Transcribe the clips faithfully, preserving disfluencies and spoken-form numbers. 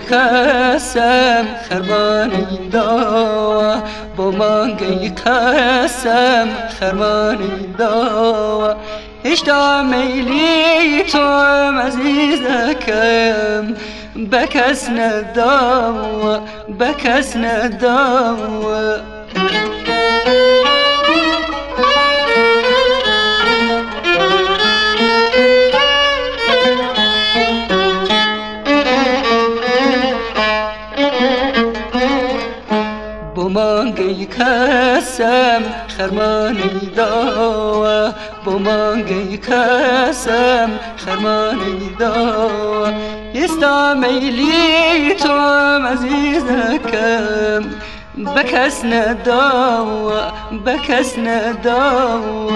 قسم خرمانی دا با مانگی قسم خرمانی دا هشتا میلی توم عزیزکم بکس نداو بکس نداو بمانگی قسم خرمانی دا بمانگی قسم خرمانی دا استا میلی توم عزیزکم بکس نداو بکس نداو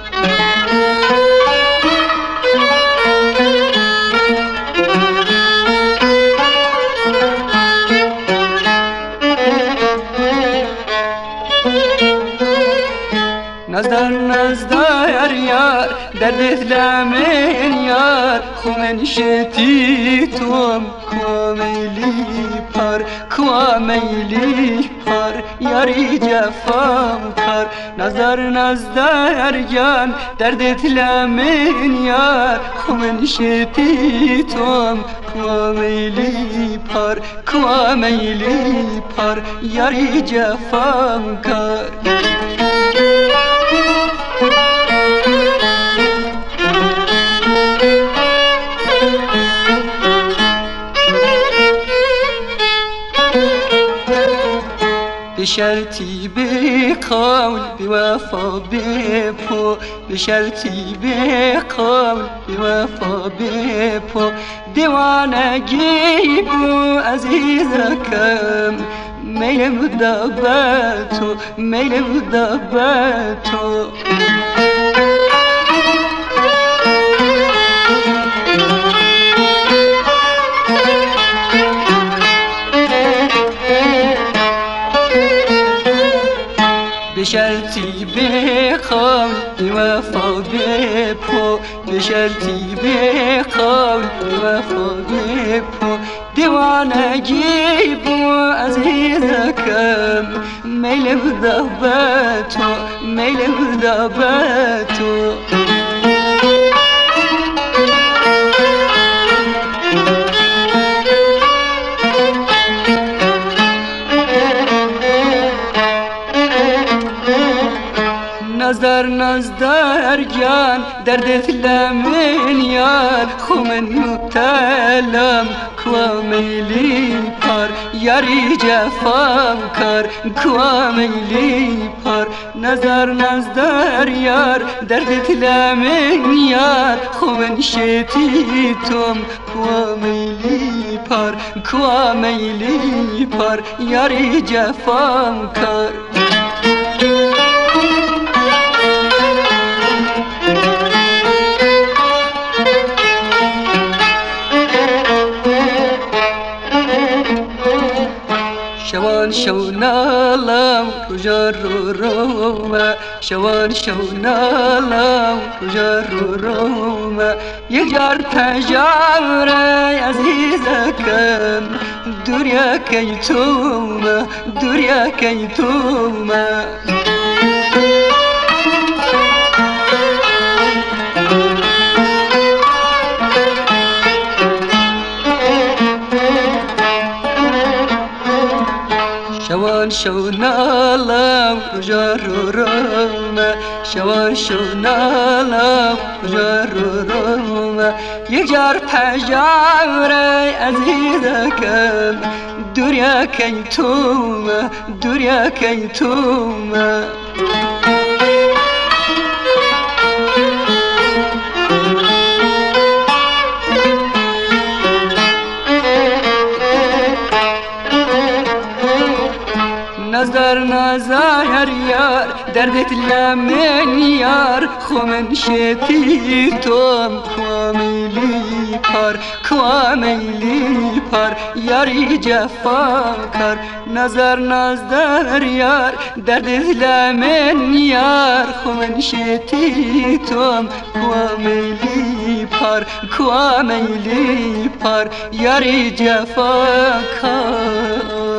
نزدر نزدر یار درد لمن یار خومن شتی توم کوامیلی پر کوامیلی پر یاری جفام کار نزدر نزدر یار درد لمن یار خومن شتی توم کوامیلی پر کوامیلی پر یاری جفام کار بشرطی به قول بوفا بپو بشرطی به قول بوفا بپو دیوانگی بو عزیزکم میل مدابتو میل مدابتو بشرطی به قول بوفا بپو بشرطی به قول بوفا بپو دیوانگی بو عزیزکم میل مدابتو میل مدابتو نزدر نزدر جان دردت لمن یار خومن مبتلم کوامیلی پر یاری جفام کار کوامیلی پر نزدر نزدر یار دردت لمن یار خومن شتی توم کوامیلی پر کوامیلی پر یاری جفام کار شوان شونالم رجا رو روما شوان شونالم رجا رو روما یک جار تجار عزیزکم دوریا کی توما دوریا کی توما شوان شونالم رجا رو روما شوان شونالم رجا رو روما یک جار تجار عزیزکم دوریا کی توما دوریا کی توما نزدر نزار یار دردت لمن یار خومن شتی توم کوامیلی پر کوامیلی پر یاری جفا کار نزار نزدر یار دردت لمن یار خومن شتی توم کوامیلی پر پر کو میلی پر یاری جفاکار